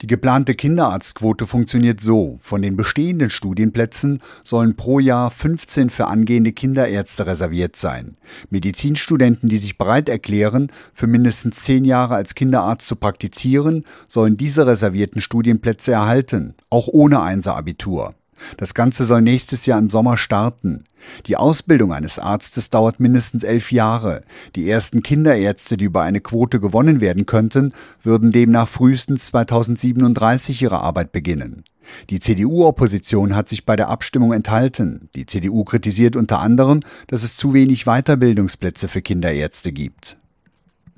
Die geplante Kinderarztquote funktioniert so: Von den bestehenden Studienplätzen sollen pro Jahr 15 für angehende Kinderärzte reserviert sein. Medizinstudenten, die sich bereit erklären, für mindestens 10 Jahre als Kinderarzt zu praktizieren, sollen diese reservierten Studienplätze erhalten, auch ohne Einser-Abitur. Das Ganze soll nächstes Jahr im Sommer starten. Die Ausbildung eines Arztes dauert mindestens 11 Jahre. Die ersten Kinderärzte, die über eine Quote gewonnen werden könnten, würden demnach frühestens 2037 ihre Arbeit beginnen. Die CDU-Opposition hat sich bei der Abstimmung enthalten. Die CDU kritisiert unter anderem, dass es zu wenig Weiterbildungsplätze für Kinderärzte gibt.